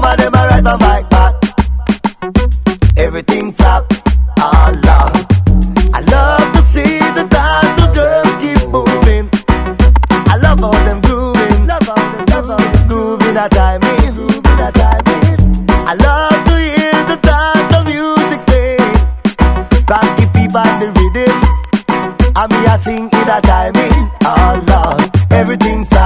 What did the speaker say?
of them a ride my bike back. Everything flap, oh Lord. I love to see the dance of girls keep moving. I love how them grooving, grooving that timing, I love to hear the dance of music playing. Rocky people on the rhythm, and me a sing in that timing. Oh Lord, everything flap.